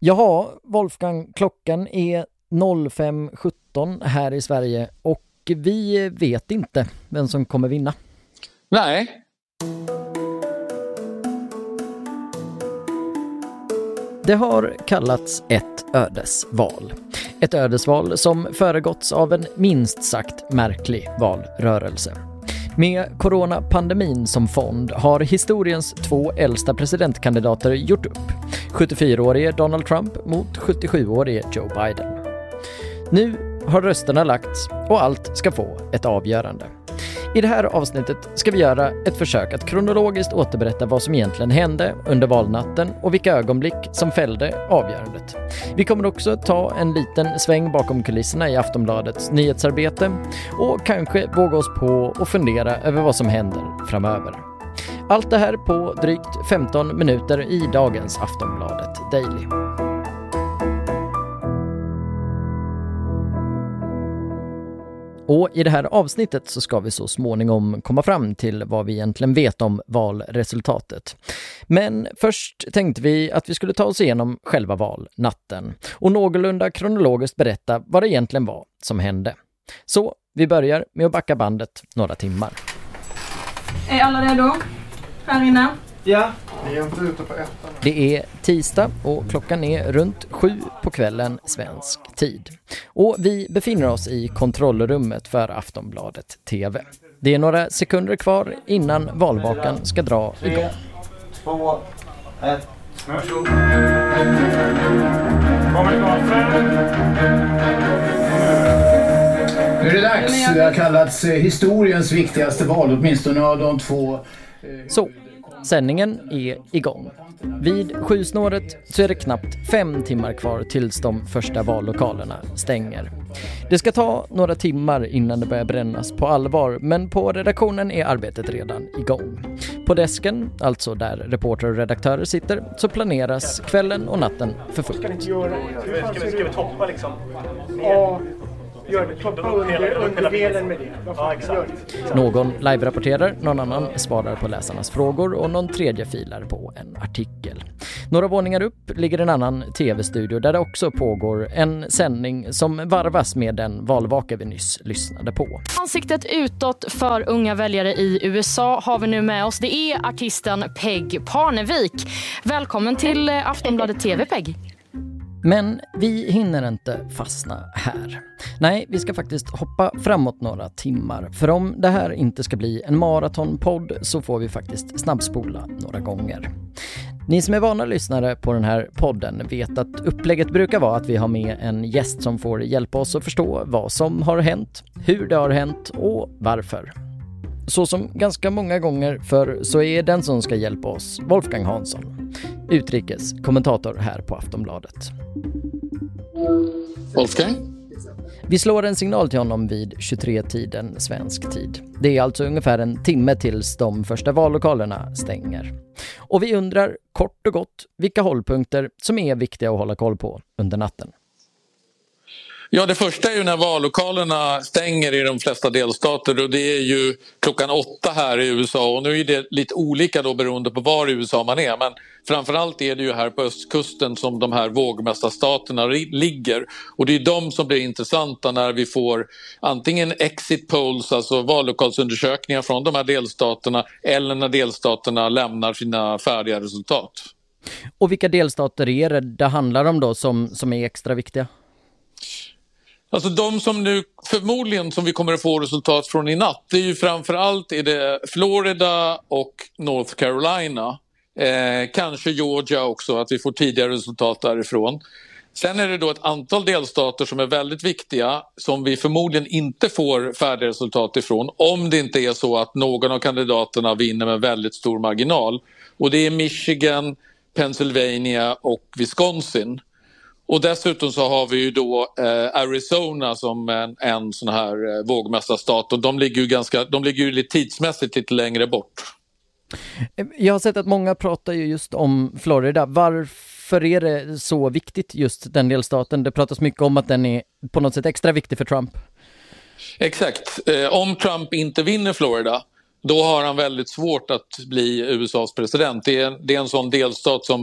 Jaha, Wolfgang, klockan är 05.17 här i Sverige och vi vet inte vem som kommer vinna. Nej. Det har kallats ett ödesval. Ett ödesval som föregåtts av en minst sagt märklig valrörelse. Med coronapandemin som fond har historiens två äldsta presidentkandidater gjort upp. 74-årige Donald Trump mot 77-årige Joe Biden. Nu har rösterna lagts och allt ska få ett avgörande. I det här avsnittet ska vi göra ett försök att kronologiskt återberätta vad som egentligen hände under valnatten och vilka ögonblick som fällde avgörandet. Vi kommer också ta en liten sväng bakom kulisserna i Aftonbladets nyhetsarbete och kanske våga oss på och fundera över vad som händer framöver. Allt det här på drygt 15 minuter i dagens Aftonbladet Daily. Och i det här avsnittet så ska vi så småningom komma fram till vad vi egentligen vet om valresultatet. Men först tänkte vi att vi skulle ta oss igenom själva valnatten och någorlunda kronologiskt berätta vad det egentligen var som hände. Så vi börjar med att backa bandet några timmar. Är alla redo? Här inne? Ja, vi är inte ute på ettan. Det är tisdag och klockan är runt 7 på kvällen svensk tid. Och vi befinner oss i kontrollrummet för Aftonbladet TV. Det är några sekunder kvar innan valvakan ska dra igång. 3, 2, 1. Varsågod. Nu är det dags. Det har kallats historiens viktigaste val, åtminstone av de två. Så, sändningen är igång. Vid 7-snåret så är det knappt 5 timmar kvar tills de första vallokalerna stänger. Det ska ta några timmar innan det börjar brännas på allvar, men på redaktionen är arbetet redan igång. På desken, alltså där reporter och redaktörer sitter, så planeras kvällen och natten för fullt. Ska vi toppa liksom? Ja. Gör det, toppa underdelen med det. Ja, exakt. Någon live-rapporterar, någon annan svarar på läsarnas frågor och någon tredje filar på en artikel. Några våningar upp ligger en annan tv-studio där det också pågår en sändning som varvas med den valvaka vi nyss lyssnade på. Ansiktet utåt för unga väljare i USA har vi nu med oss. Det är artisten Peg Parnevik. Välkommen till Aftonbladet TV, Peg. Men vi hinner inte fastna här. Nej, vi ska faktiskt hoppa framåt några timmar. För om det här inte ska bli en maratonpodd så får vi faktiskt snabbspola några gånger. Ni som är vana lyssnare på den här podden vet att upplägget brukar vara att vi har med en gäst som får hjälpa oss att förstå vad som har hänt, hur det har hänt och varför. Så som ganska många gånger för så är den som ska hjälpa oss Wolfgang Hansson, utrikeskommentator här på Aftonbladet. Wolfgang? Vi slår en signal till honom vid 23-tiden svensk tid. Det är alltså ungefär en timme tills de första vallokalerna stänger. Och vi undrar kort och gott vilka hållpunkter som är viktiga att hålla koll på under natten. Ja, det första är ju när vallokalerna stänger i de flesta delstater och det är ju klockan 8 här i USA och nu är det lite olika då beroende på var i USA man är, men framförallt är det ju här på östkusten som de här vågmästarstaterna ligger och det är de som blir intressanta när vi får antingen exit polls, alltså vallokalsundersökningar från de här delstaterna eller när delstaterna lämnar sina färdiga resultat. Och vilka delstater är det handlar om då som är extra viktiga? Alltså de som nu förmodligen som vi kommer att få resultat från i natt, det är ju framförallt är det Florida och North Carolina. Kanske Georgia också, att vi får tidigare resultat därifrån. Sen är det då ett antal delstater som är väldigt viktiga som vi förmodligen inte får färdiga resultat ifrån om det inte är så att någon av kandidaterna vinner med väldigt stor marginal. Och det är Michigan, Pennsylvania och Wisconsin. Och dessutom så har vi ju då Arizona som en sån här vågmästarstat och de ligger ju lite tidsmässigt lite längre bort. Jag har sett att många pratar ju just om Florida. Varför är det så viktigt just den delstaten? Det pratas mycket om att den är på något sätt extra viktig för Trump. Exakt. Om Trump inte vinner Florida, då har han väldigt svårt att bli USAs president. Det är en sån delstat som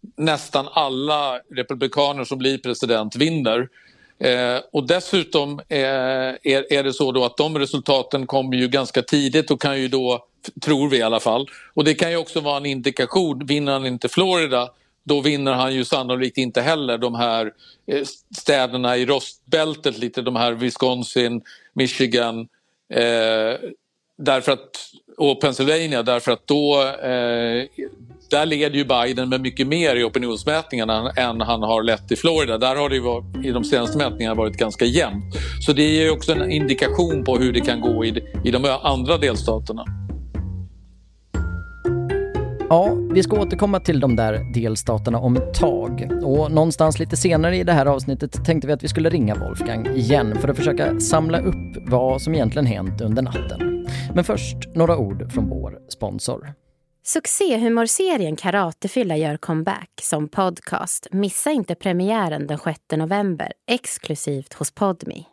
nästan alla republikaner som blir president vinner. Och dessutom är det så då att de resultaten kommer ju ganska tidigt och kan ju då, tror vi i alla fall, och det kan ju också vara en indikation, vinner han inte Florida, då vinner han ju sannolikt inte heller de här städerna i rostbältet, lite de här Wisconsin, Michigan, därför att, och Pennsylvania, därför att då där leder ju Biden med mycket mer i opinionsmätningarna än han har lett i Florida. Där har det ju i de senaste mätningarna varit ganska jämnt. Så det är ju också en indikation på hur det kan gå i de andra delstaterna. Ja, vi ska återkomma till de där delstaterna om ett tag. Och någonstans lite senare i det här avsnittet tänkte vi att vi skulle ringa Wolfgang igen för att försöka samla upp vad som egentligen hänt under natten. Men först några ord från vår sponsor. Succéhumorserien Karatefylla gör comeback som podcast. Missa inte premiären den 6 november, exklusivt hos Podme.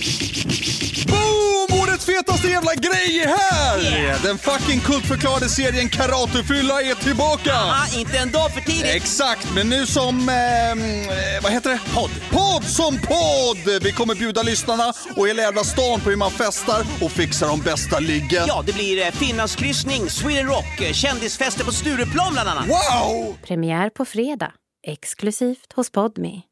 Boom! Årets fetaste jävla grej är här! Yeah. Den fucking kultförklarade serien Karatefylla är tillbaka! Aha, inte en dag för tidigt! Exakt, men nu som... vad heter det? Podd som podd! Vi kommer bjuda lyssnarna och hela jävla stan på hur man festar och fixar de bästa liggen. Ja, det blir Finlandskryssning, Sweden Rock, kändisfester på Stureplan bland annat. Wow! Premiär på fredag, exklusivt hos Podme.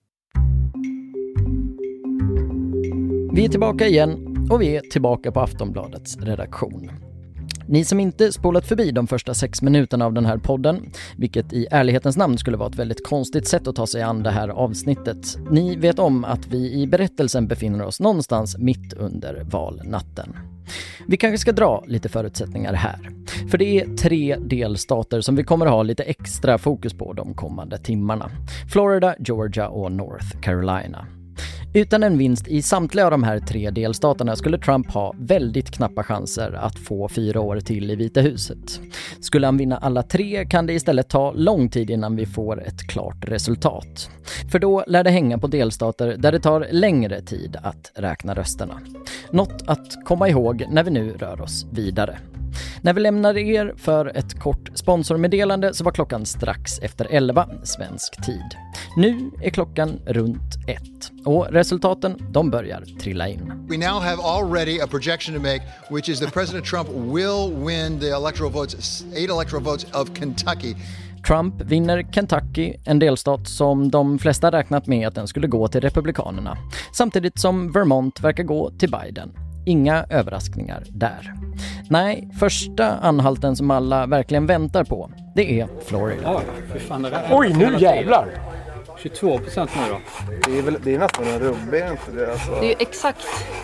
Vi är tillbaka igen och vi är tillbaka på Aftonbladets redaktion. Ni som inte spolat förbi de första 6 minuterna av den här podden, vilket i ärlighetens namn skulle vara ett väldigt konstigt sätt att ta sig an det här avsnittet, ni vet om att vi i berättelsen befinner oss någonstans mitt under valnatten. Vi kanske ska dra lite förutsättningar här. För det är 3 delstater som vi kommer att ha lite extra fokus på de kommande timmarna. Florida, Georgia och North Carolina. Utan en vinst i samtliga av de här 3 delstaterna skulle Trump ha väldigt knappa chanser att få 4 år till i Vita huset. Skulle han vinna alla 3 kan det istället ta lång tid innan vi får ett klart resultat. För då lär det hänga på delstater där det tar längre tid att räkna rösterna. Något att komma ihåg när vi nu rör oss vidare. När vi lämnade er för ett kort sponsormeddelande så var klockan strax efter 11 svensk tid. Nu är klockan runt 1 och resultaten de börjar trilla in. We now have already a projection to make, which is that President Trump will win the electoral votes, 8 electoral votes of Kentucky. Trump vinner Kentucky, en delstat som de flesta räknat med att den skulle gå till Republikanerna. Samtidigt som Vermont verkar gå till Biden. Inga överraskningar där. Nej, första anhalten som alla verkligen väntar på, det är Florida. Oj, nu jävlar! 22% nu då. Det är nästan en rubbig, inte det? Alltså. Det är ju exakt.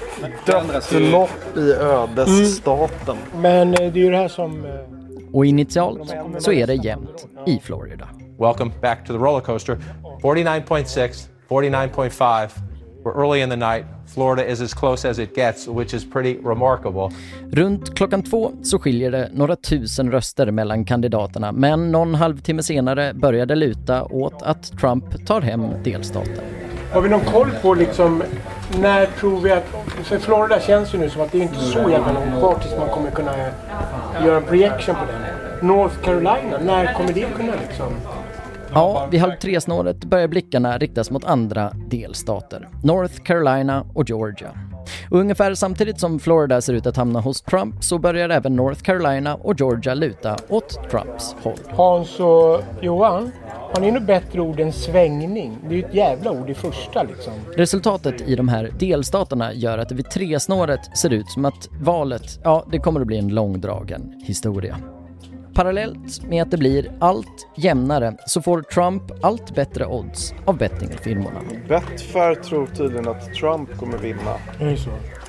Dödslopp i ödesstaten. Men det är ju det här som... Och initialt så är det jämnt i Florida. Welcome back to the roller coaster. 49.6, 49.5. We're early in the night. Florida is as close as it gets, which is pretty remarkable. Runt klockan 2 så skiljer det några tusen röster mellan kandidaterna, men någon halvtimme senare började luta åt att Trump tar hem delstaten. Har vi någon koll på liksom, när tror vi att... För Florida känns ju nu som att det är inte så jävla långt kvar tills man kommer kunna göra en projection på den. North Carolina, när kommer det kunna liksom... Ja, vid 2:30-snåret börjar blickarna riktas mot andra delstater. North Carolina och Georgia. Och ungefär samtidigt som Florida ser ut att hamna hos Trump så börjar även North Carolina och Georgia luta åt Trumps håll. Hans och Johan, har ni något bättre ord än svängning? Det är ju ett jävla ord i första liksom. Resultatet i de här delstaterna gör att det vid 3-snåret ser ut som att valet, ja, det kommer att bli en långdragen historia. Parallellt med att det blir allt jämnare så får Trump allt bättre odds av bettingfirmorna. Betfair tror tydligen att Trump kommer vinna. Det är så.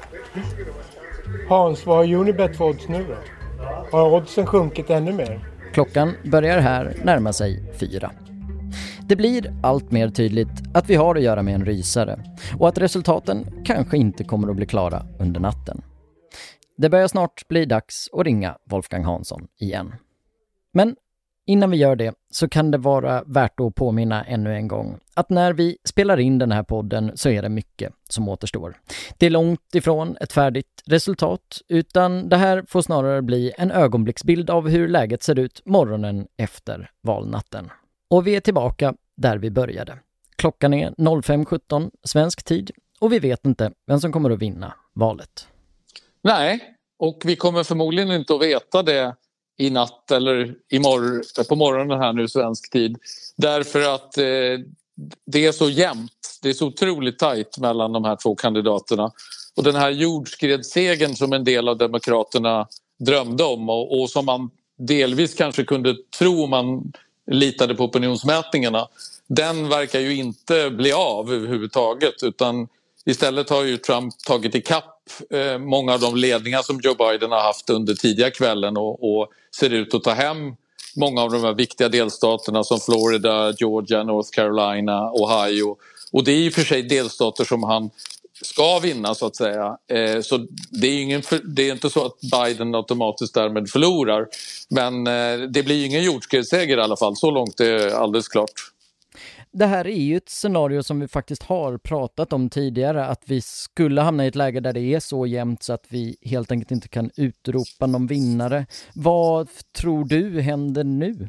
Hans, vad har Unibet för odds nu då? Har oddsen sjunkit ännu mer? Klockan börjar här närma sig 4. Det blir allt mer tydligt att vi har att göra med en rysare och att resultaten kanske inte kommer att bli klara under natten. Det börjar snart bli dags att ringa Wolfgang Hansson igen. Men innan vi gör det så kan det vara värt att påminna ännu en gång att när vi spelar in den här podden så är det mycket som återstår. Det är långt ifrån ett färdigt resultat utan det här får snarare bli en ögonblicksbild av hur läget ser ut morgonen efter valnatten. Och vi är tillbaka där vi började. Klockan är 05:17 svensk tid och vi vet inte vem som kommer att vinna valet. Nej, och vi kommer förmodligen inte att veta det i natt eller på morgonen här nu svensk tid. Därför att det är så jämnt, det är så otroligt tajt mellan de här två kandidaterna. Och den här jordskredssegern som en del av demokraterna drömde om och som man delvis kanske kunde tro om man litade på opinionsmätningarna, den verkar ju inte bli av överhuvudtaget, utan istället har ju Trump tagit ikapp många av de ledningar som Joe Biden har haft under tidiga kvällen och ser ut att ta hem många av de här viktiga delstaterna som Florida, Georgia, North Carolina, Ohio. Och det är ju för sig delstater som han ska vinna så att säga. Så det är inte så att Biden automatiskt därmed förlorar. Men det blir ju ingen jordskredsseger i alla fall. Så långt är alldeles klart. Det här är ju ett scenario som vi faktiskt har pratat om tidigare, att vi skulle hamna i ett läge där det är så jämnt så att vi helt enkelt inte kan utropa någon vinnare. Vad tror du händer nu?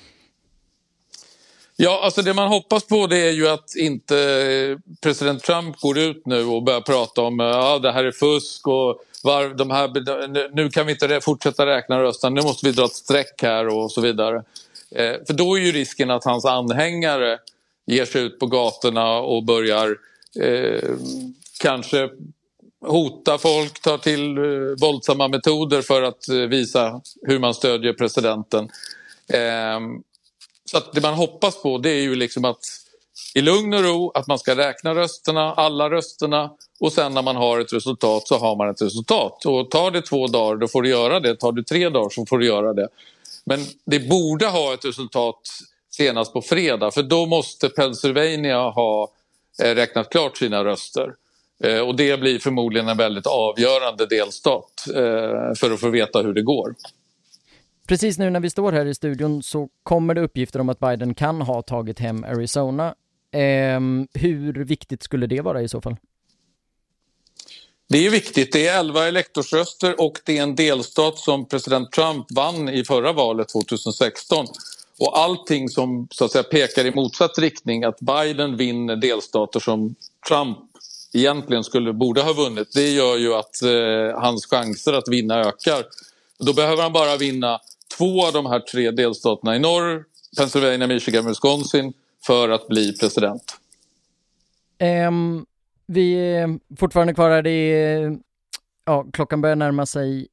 Ja, alltså det man hoppas på det är ju att inte president Trump går ut nu och börjar prata om det här är fusk och nu kan vi inte fortsätta räkna rösten, nu måste vi dra ett streck här och så vidare. För då är ju risken att hans anhängare ger sig ut på gatorna och börjar kanske hota folk, ta till våldsamma metoder för att visa hur man stödjer presidenten. Så att det man hoppas på det är ju liksom att i lugn och ro att man ska räkna rösterna, alla rösterna, och sen när man har ett resultat så har man ett resultat. Och tar det 2 dagar då får du göra det, tar det 3 dagar så får du göra det. Men det borde ha ett resultat senast på fredag, för då måste Pennsylvania ha räknat klart sina röster. Och det blir förmodligen en väldigt avgörande delstat för att få veta hur det går. Precis nu när vi står här i studion så kommer det uppgifter om att Biden kan ha tagit hem Arizona. Hur viktigt skulle det vara i så fall? Det är viktigt. Det är 11 elektorsröster och det är en delstat som president Trump vann i förra valet 2016. Och allting som så att säga pekar i motsatt riktning, att Biden vinner delstater som Trump egentligen borde ha vunnit, det gör ju att hans chanser att vinna ökar. Då behöver han bara vinna 2 av de här 3 delstaterna i norr, Pennsylvania, Michigan, Wisconsin, för att bli president. Vi är fortfarande kvar här. Klockan börjar närma sig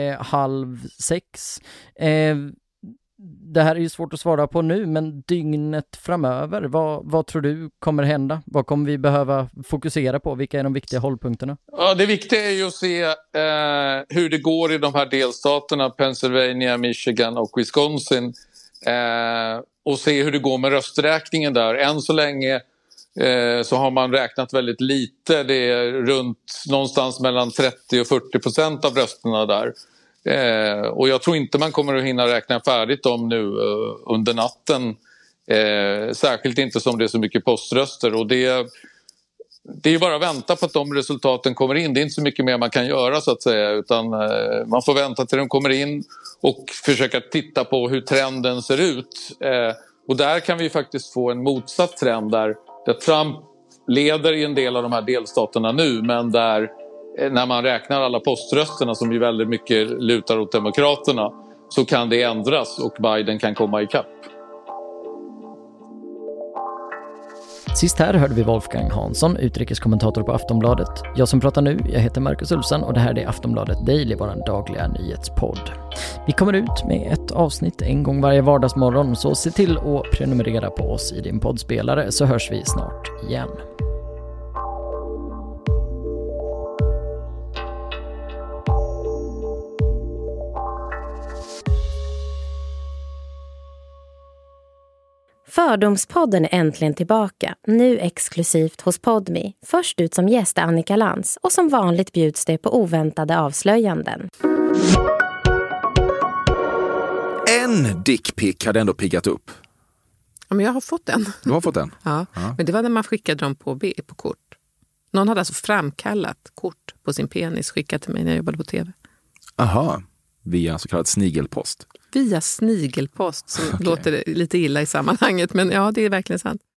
5:30. Det här är ju svårt att svara på nu, men dygnet framöver, vad tror du kommer hända? Vad kommer vi behöva fokusera på? Vilka är de viktiga hållpunkterna? Ja, det viktiga är ju att se hur det går i de här delstaterna, Pennsylvania, Michigan och Wisconsin. Och se hur det går med rösträkningen där. Än så länge så har man räknat väldigt lite. Det är runt någonstans mellan 30 och 40% av rösterna där. Och jag tror inte man kommer att hinna räkna färdigt dem nu under natten. Särskilt inte som det är så mycket poströster. Och det är bara att vänta på att de resultaten kommer in. Det är inte så mycket mer man kan göra så att säga. Utan man får vänta till de kommer in och försöka titta på hur trenden ser ut. Och där kan vi faktiskt få en motsatt trend där Trump leder i en del av de här delstaterna nu, men där när man räknar alla poströsterna som ju väldigt mycket lutar åt demokraterna, så kan det ändras och Biden kan komma ikapp. Sist här hörde vi Wolfgang Hansson, utrikeskommentator på Aftonbladet. Jag som pratar nu, jag heter Marcus Ulfsson och det här är Aftonbladet Daily, vår dagliga nyhetspodd. Vi kommer ut med ett avsnitt en gång varje vardagsmorgon, så se till att prenumerera på oss i din poddspelare, så hörs vi snart igen. Fördomspodden är äntligen tillbaka, nu exklusivt hos Podme. Först ut som gäst är Annika Lantz och som vanligt bjuds det på oväntade avslöjanden. En dickpick hade ändå piggat upp. Ja, men jag har fått en. Du har fått en? Ja, men det var när man skickade dem på kort. Någon hade alltså framkallat kort på sin penis, skickat till mig när jag jobbade på tv. Aha. via så kallad snigelpost. Via snigelpost, som låter lite illa i sammanhanget, men ja, det är verkligen sant.